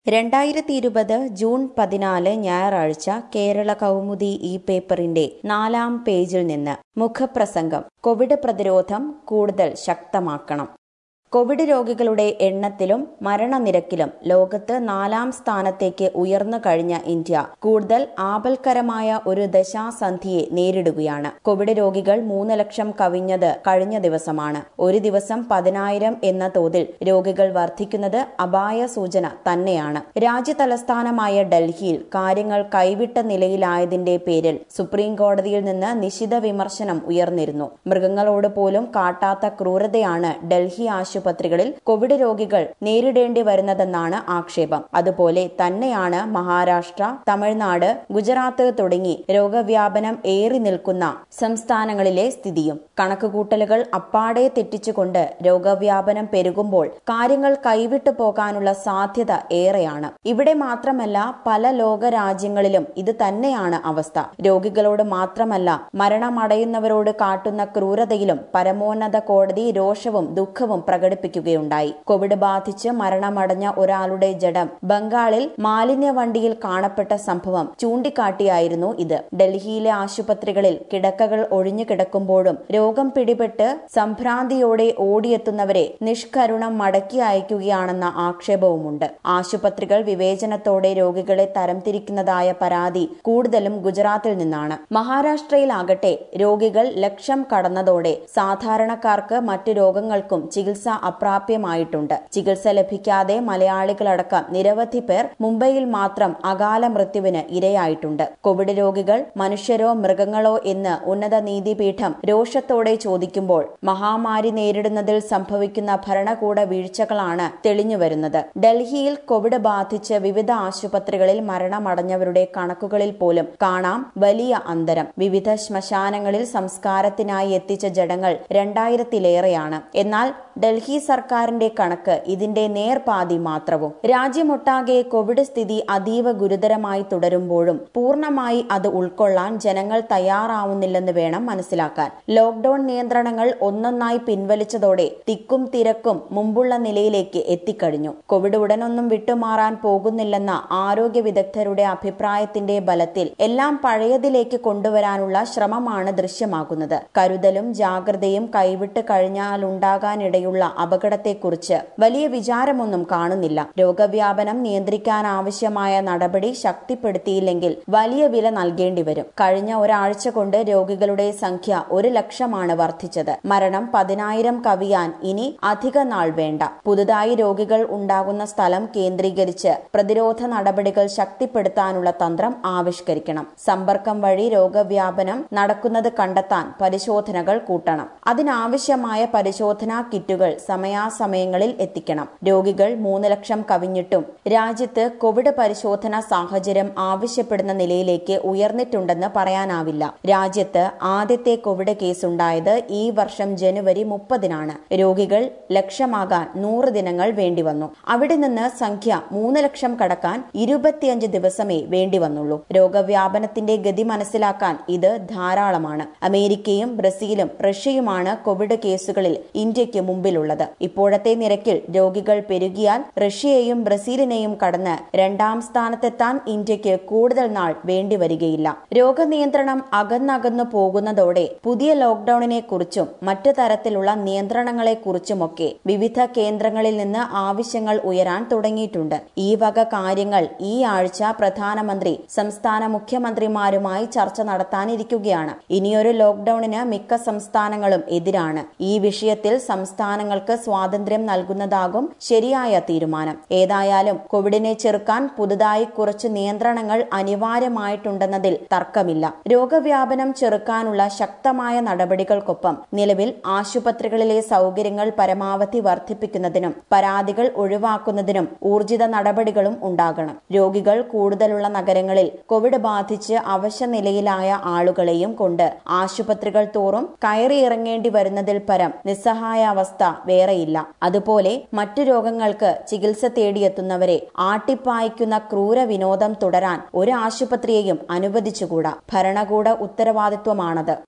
2020 June 14 ഞായറാഴ്ച കേരള കൗമുദി ഈ പേപ്പറിന്റെ 4-ാം പേജിൽ നിന്ന് മുഖപ്രസംഗം. കോവിഡ് പ്രതിരോധം കൂടുതൽ ശക്തമാക്കണം. കോവിഡ് രോഗികളുടെ എണ്ണത്തിലും മരണനിരക്കിലും ലോകത്ത് 4-ാം സ്ഥാനത്തേക്ക് ഉയർന്നു കഴിഞ്ഞ ഇന്ത്യ കൂടുതൽ ആപൽക്കരമായ ഒരു ദശാസന്ധിയെ നേരിടുകയാണ്. കോവിഡ് രോഗികൾ 3 ലക്ഷം കവിഞ്ഞത് കഴിഞ്ഞ ദിവസമാണ്. ഒരു ദിവസം 10,000 എന്ന തോതിൽ രോഗികൾ വർദ്ധിക്കുന്നത് അപായ സൂചന തന്നെയാണ്. രാജ്യതലസ്ഥാനമായ ഡൽഹിയിൽ കാര്യങ്ങൾ കൈവിട്ട നിലയിലായതിന്റെ പേരിൽ സുപ്രീം കോടതിയിൽ നിന്ന് നിശിത വിമർശനം ഉയർന്നിരുന്നു. മൃഗങ്ങളോട് പോലും കാട്ടാത്ത ക്രൂരതയാണ് ഡൽഹി ആശുപത്രികളിൽ കോവിഡ് രോഗികൾ നേരിടേണ്ടി വരുന്നതെന്നാണ് ആക്ഷേപം. അതുപോലെ തന്നെയാണ് മഹാരാഷ്ട്ര, തമിഴ്നാട്, ഗുജറാത്ത് തുടങ്ങി രോഗവ്യാപനം ഏറി നിൽക്കുന്ന സംസ്ഥാനങ്ങളിലെ സ്ഥിതിയും. കണക്കുകൂട്ടലുകൾ അപ്പാടെ തെറ്റിച്ചുകൊണ്ട് രോഗവ്യാപനം പെരുകുമ്പോൾ കാര്യങ്ങൾ കൈവിട്ടു പോകാനുള്ള സാധ്യത ഏറെയാണ്. ഇവിടെ മാത്രമല്ല, പല ലോക രാജ്യങ്ങളിലും ഇത് തന്നെയാണ് അവസ്ഥ. രോഗികളോട് മാത്രമല്ല, മരണമടയുന്നവരോട് കാട്ടുന്ന ക്രൂരതയിലും പരമോന്നത കോടതി രോഷവും ദുഃഖവും പ്രകടിപ്പിക്കുകയുണ്ടായി. കോവിഡ് ബാധിച്ച് മരണമടഞ്ഞ ഒരാളുടെ ജഡം ബംഗാളിൽ മാലിന്യ വണ്ടിയിൽ കാണപ്പെട്ട സംഭവം ചൂണ്ടിക്കാട്ടിയായിരുന്നു ഇത്. ഡൽഹിയിലെ ആശുപത്രികളിൽ കിടക്കകൾ ഒഴിഞ്ഞു കിടക്കുമ്പോഴും രോഗം പിടിപെട്ട് സംഭ്രാന്തിയോടെ ഓടിയെത്തുന്നവരെ നിഷ്കരുണം മടക്കി അയക്കുകയാണെന്ന ആക്ഷേപവുമുണ്ട്. ആശുപത്രികൾ വിവേചനത്തോടെ രോഗികളെ തരംതിരിക്കുന്നതായ പരാതി കൂടുതലും ഗുജറാത്തിൽ നിന്നാണ്. മഹാരാഷ്ട്രയിലാകട്ടെ രോഗികൾ ലക്ഷം കടന്നതോടെ സാധാരണക്കാർക്ക് മറ്റു രോഗങ്ങൾക്കും ചികിത്സ അപ്രാപ്യമായിട്ടുണ്ട്. ചികിത്സ ലഭിക്കാതെ മലയാളികളടക്കം നിരവധി പേർ മുംബൈയിൽ മാത്രം അകാല മൃത്യുവിന് ഇരയായിട്ടുണ്ട്. കോവിഡ് രോഗികൾ മനുഷ്യരോ മൃഗങ്ങളോ എന്ന് ഉന്നത നീതിപീഠം രോഷത്തോടെ ചോദിക്കുമ്പോൾ മഹാമാരി നേരിടുന്നതിൽ സംഭവിക്കുന്ന ഭരണകൂട വീഴ്ചകളാണ് തെളിഞ്ഞുവരുന്നത്. ഡൽഹിയിൽ കോവിഡ് ബാധിച്ച് വിവിധ ആശുപത്രികളിൽ മരണമടഞ്ഞവരുടെ കണക്കുകളിൽ പോലും കാണാം വലിയ അന്തരം. വിവിധ ശ്മശാനങ്ങളിൽ സംസ്കാരത്തിനായി എത്തിച്ച ജഡങ്ങൾ 2000-ലേറെയാണ്. എന്നാൽ ഡൽഹി സർക്കാരിന്റെ കണക്ക് ഇതിന്റെ നേർപാതി മാത്രവും. രാജ്യമൊട്ടാകെ കോവിഡ് സ്ഥിതി അതീവ ഗുരുതരമായി തുടരുമ്പോഴും പൂർണ്ണമായി അത് ഉൾക്കൊള്ളാൻ ജനങ്ങൾ തയ്യാറാവുന്നില്ലെന്ന് വേണം മനസ്സിലാക്കാൻ. ലോക്ഡൌൺ നിയന്ത്രണങ്ങൾ ഒന്നൊന്നായി പിൻവലിച്ചതോടെ തിക്കും തിരക്കും മുമ്പുള്ള നിലയിലേക്ക് എത്തിക്കഴിഞ്ഞു. കോവിഡ് ഉടനൊന്നും വിട്ടുമാറാൻ പോകുന്നില്ലെന്ന ആരോഗ്യ വിദഗ്ധരുടെ അഭിപ്രായത്തിന്റെ ബലത്തിൽ എല്ലാം പഴയതിലേക്ക് കൊണ്ടുവരാനുള്ള ശ്രമമാണ് ദൃശ്യമാകുന്നത്. കരുതലും ജാഗ്രതയും കൈവിട്ട് കഴിഞ്ഞാലുണ്ടാകാനിടയുള്ള അപകടത്തെക്കുറിച്ച് വലിയ വിചാരമൊന്നും കാണുന്നില്ല. രോഗവ്യാപനം നിയന്ത്രിക്കാനാവശ്യമായ നടപടി ശക്തിപ്പെടുത്തിയില്ലെങ്കിൽ വലിയ വില നൽകേണ്ടി വരും. കഴിഞ്ഞ ഒരാഴ്ച കൊണ്ട് രോഗികളുടെ സംഖ്യ 1 ലക്ഷമാണ് വർദ്ധിച്ചത്. മരണം 10,000 കവിയാൻ ഇനി അധിക നാൾ വേണ്ട. പുതുതായി രോഗികൾ ഉണ്ടാകുന്ന സ്ഥലം കേന്ദ്രീകരിച്ച് പ്രതിരോധ നടപടികൾ ശക്തിപ്പെടുത്താനുള്ള തന്ത്രം ആവിഷ്കരിക്കണം. സമ്പർക്കം വഴി രോഗവ്യാപനം നടക്കുന്നത് കണ്ടെത്താൻ പരിശോധനകൾ കൂട്ടണം. അതിനാവശ്യമായ പരിശോധനാ കിറ്റുകൾ സമയാസമയങ്ങളിൽ എത്തിക്കണം. രോഗികൾ 3 ലക്ഷം കവിഞ്ഞിട്ടും രാജ്യത്ത് കോവിഡ് പരിശോധനാ സാഹചര്യം ആവശ്യപ്പെടുന്ന നിലയിലേക്ക് ഉയർന്നിട്ടുണ്ടെന്ന് പറയാനാവില്ല. രാജ്യത്ത് ആദ്യത്തെ കോവിഡ് കേസുണ്ടായത് ഈ വർഷം ജനുവരി 30-നാണ്. രോഗികൾ ലക്ഷമാകാൻ 100 ദിനങ്ങൾ വേണ്ടിവന്നു. അവിടെ നിന്ന് സംഖ്യ 3 ലക്ഷം കടക്കാൻ 25 ദിവസമേ വേണ്ടിവന്നുള്ളൂ. രോഗവ്യാപനത്തിന്റെ ഗതി മനസ്സിലാക്കാൻ ഇത് ധാരാളമാണ്. അമേരിക്കയും ബ്രസീലും റഷ്യയുമാണ് കോവിഡ് കേസുകളിൽ ഇന്ത്യക്ക് മുമ്പിലുള്ളത്. ഇപ്പോഴത്തെ നിരക്കിൽ രോഗികൾ പെരുകിയാൽ റഷ്യയെയും ബ്രസീലിനെയും കടന്ന് 2-ാം സ്ഥാനത്തെത്താൻ ഇന്ത്യക്ക് കൂടുതൽ നാൾ വേണ്ടിവരികയില്ല. രോഗനിയന്ത്രണം അകന്നകന്നു പോകുന്നതോടെ പുതിയ ലോക്ഡൌണിനെ കുറിച്ചും മറ്റു തരത്തിലുള്ള നിയന്ത്രണങ്ങളെ കുറിച്ചുമൊക്കെ വിവിധ കേന്ദ്രങ്ങളിൽ നിന്ന് ആവശ്യങ്ങൾ ഉയരാൻ തുടങ്ങിയിട്ടുണ്ട്. ഈ വക കാര്യങ്ങൾ ഈ ആഴ്ച പ്രധാനമന്ത്രി സംസ്ഥാന മുഖ്യമന്ത്രിമാരുമായി ചർച്ച നടത്താനിരിക്കുകയാണ്. ഇനിയൊരു ലോക്ഡൌണിന് മിക്ക സംസ്ഥാനങ്ങളും എതിരാണ്. ഈ വിഷയത്തിൽ സംസ്ഥാനങ്ങൾക്ക് സ്വാതന്ത്ര്യം നൽകുന്നതാകും ശരിയായ തീരുമാനം. ഏതായാലും കോവിഡിനെ ചെറുക്കാൻ പുതുതായി കുറച്ച് നിയന്ത്രണങ്ങൾ അനിവാര്യമായിട്ടുണ്ടെന്നതിൽ തർക്കമില്ല. രോഗവ്യാപനം ചെറുക്കാനുള്ള ശക്തമായ നടപടികൾക്കൊപ്പം നിലവിൽ ആശുപത്രികളിലെ സൗകര്യങ്ങൾ പരമാവധി വർദ്ധിപ്പിക്കുന്നതിനും പരാതികൾ ഒഴിവാക്കുന്നതിനും ഊർജിത നടപടികളും ഉണ്ടാകണം. രോഗികൾ കൂടുതലുള്ള നഗരങ്ങളിൽ കോവിഡ് ബാധിച്ച് അവശനിലയിലായ ആളുകളെയും കൊണ്ട് ആശുപത്രികൾ തോറും കയറിയിറങ്ങേണ്ടി വരുന്നതിൽ പരം നിസ്സഹായാവസ്ഥ വേറെയില്ല. അതുപോലെ മറ്റു രോഗങ്ങൾക്ക് ചികിത്സ തേടിയെത്തുന്നവരെ ആട്ടിപ്പായിക്കുന്ന ക്രൂര വിനോദം തുടരാൻ ഒരു ആശുപത്രിയെയും അനുവദിച്ചുകൂടാ. ഭരണകൂട ഉത്തരവാദിത്വമാണത്.